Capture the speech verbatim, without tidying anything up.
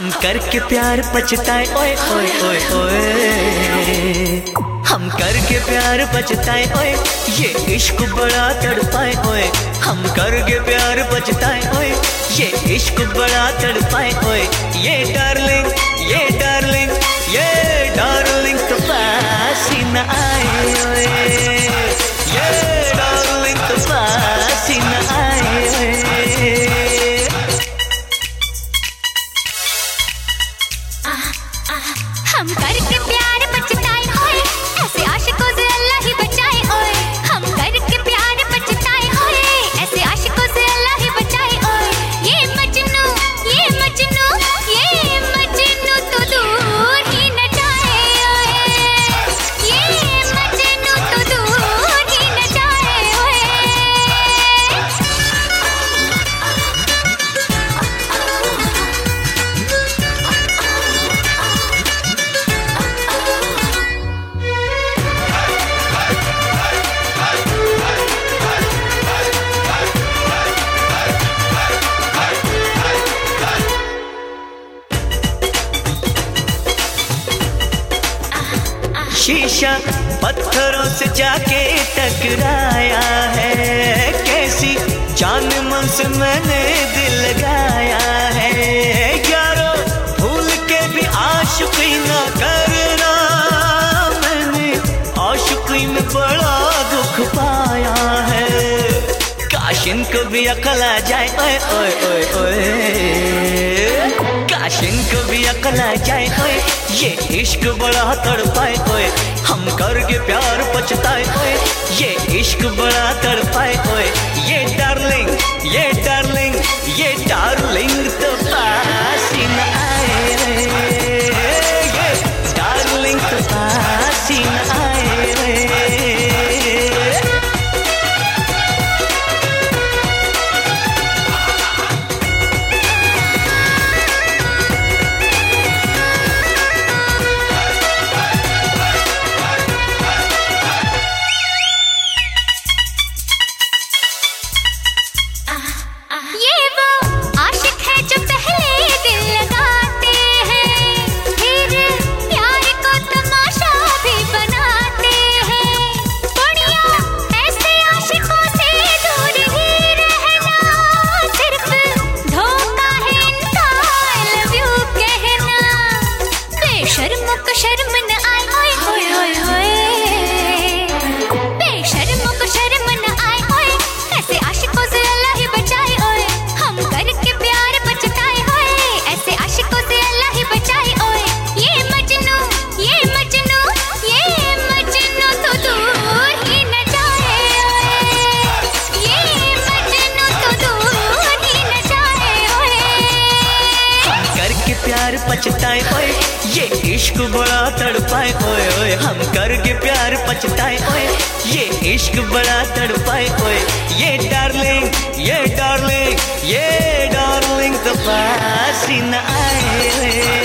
हम करके प्यार पछताए ओए ओए ओए ओए, हम करके प्यार पछताए ओए, ये इश्क बड़ा तड़पाए ओए, हम करके प्यार पछताए ओए, ये इश्क बड़ा तड़पाए ओए, ये डार्लिंग ये डार्लिंग ये डार्लिंग तो पास ही न आए ओए, ये डार्लिंग तो पास ही न आए ओए। हम करके प्यार पछताए ओए, ऐसे आशिकों से अल्लाह ही बचाए ओए, हम करके प्यार पछताए ओए, ऐसे आशिकों से अल्लाह ही बचाए ओए। ये मजनू ये मजनू ये मजनू तो दूर ही न जाए ओए, ये मजनू तो दूर ही न जाए ओए। शीशा पत्थरों से जाके टकराया है, कैसी जान मन से मैंने दिल लगाया है, यारो भूल के भी आशिकी ना करना, मैंने आशिकी में बड़ा दुख पाया है, काश इनको भी अकल आ जाए ओए ओए ओए ओए, काश इनको भी अकल आ जाए ओए, ये इश्क बड़ा तड़पाए ओए, हम करके प्यार पछताए ओए, ये इश्क बड़ा तड़पाए ओए, ये डार्लिंग ये डार्लिंग ये डार्लिंग तो पास ही न आए रे, ये डार्लिंग तो पास ही न आए रे। ये वो आशिक है जो पहले दिल लगाते हैं, फिर प्यार को तमाशा भी बनाते हैं, बढ़िया ऐसे आशिकों से दूर ही रहना, सिर्फ धोखा है इनका I love you कहना, बेशर्मों को शर्म न आए ओए ओए ओए ओए, बेशर्मों को शर्म न आए ओए, ऐसे आशिकों से अल्लाह ही बचाए ओए, हम करके प्यार पछताए ओए, ऐसे आशिकों से अल्लाह ही बचाए ओए। ये मजनू ये मजनू ये मजनू तो दूर ही न जाए ओए, ये मजनू तो दूर ही न जाए ओए। हम करके प्यार पछताए ओए, ये इश्क बड़ा तड़पाए ओए ओए, हम करके प्यार पछताए ओए, ये इश्क बड़ा तड़पाए ओए, ये डार्लिंग ये डार्लिंग ये डार्लिंग तो पास ही न आए रे।